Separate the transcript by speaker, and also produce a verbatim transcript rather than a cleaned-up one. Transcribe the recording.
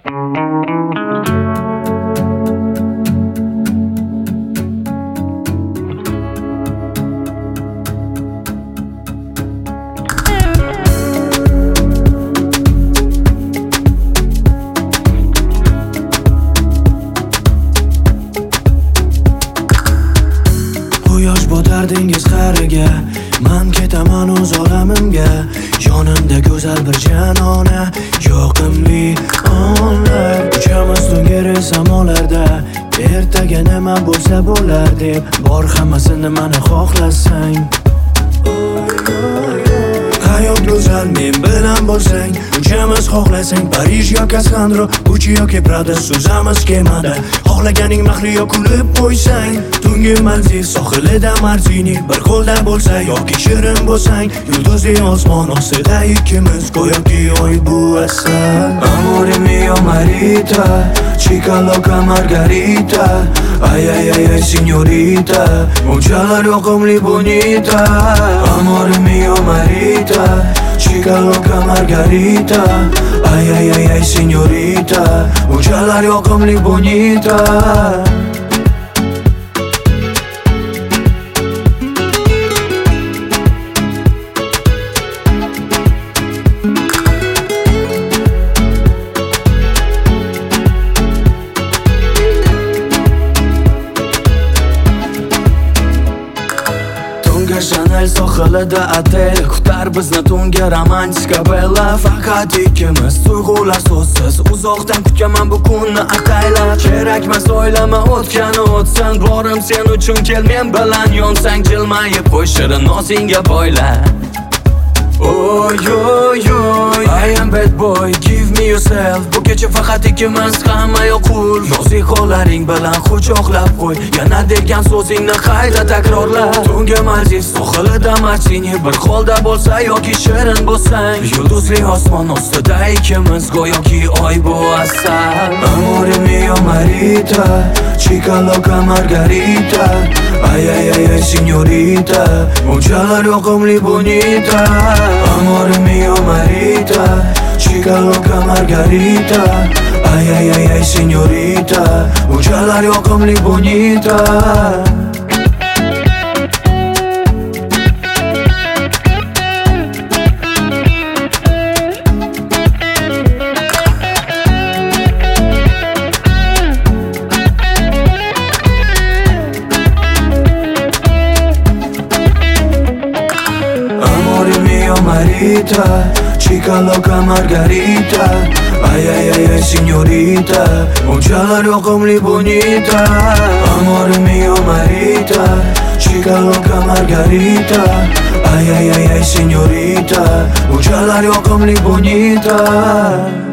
Speaker 1: Quyosh botardingiz qariga, man ketaman o'z olamimga. Yonimda go'zal bir janona, yoqimli onlar. Uchamiz to'ngari samolarda, ertaga nima bo'lsa bo'lar deb bor hammasini mani xohlasang. Hayot go'zal men bilan bo'lsang, uchamiz xohlasang Parij yoki Alexandro, Gucci yoki Prada, suzamiz kemada. Xohlaganing mahliyo kulib qo'ysang, tungi Maldiv sohilida Martini, bir qo'lda bo'lsa yoki shirin bo'lsang, yulduzli osmon ostida ikkimiz go'yoki oy bu asal. Amore mio marita, chica loca margarita, ay ay ay ay signorita, unchalar yoqimli bonita. Amore mio marita, chica loca margarita, ay ay ay ay signorita, unchalar yoqimli bonita. Chanel sohilida otel kutar bizni tungi romantika bella. Faqat ikkimiz, tuyg'ular so'zsiz, uzoqdan kutaman bu kunni ataylab. Kerakmas o'ylama o'tgani o'tsin, borim sen uchun kel men bilan yonsang, jilmayib qo'y shirin nozingga boyla. Oy oy oy, I am bad boy, give me yourself. Bu kecha faqat ikkimiz, hamma yoqul. Nozik qo'llaring bilan quchoqlab qo'y, yana degan so'zingni qayta takrorla. Tungi Maldiv sohilida Martini, bir qo'lda bo'lsa yoki shirin bo'lsang, yulduzli osmon ostida ikkimiz go'yoki oy bu asal. Amore mio marita, chica loca margarita, ay ay ay ay signorita, unchalar yoqimli bonita. Amore mio marita, chica loca margarita, ay ay ay ay signorita, unchalar yoqimli bonita. Marita, chica loca margarita, ay ay ay ay signorita, unchalar yoqimli bonita. Amore mio marita, chica loca margarita, ay ay ay ay signorita, unchalar yoqimli bonita.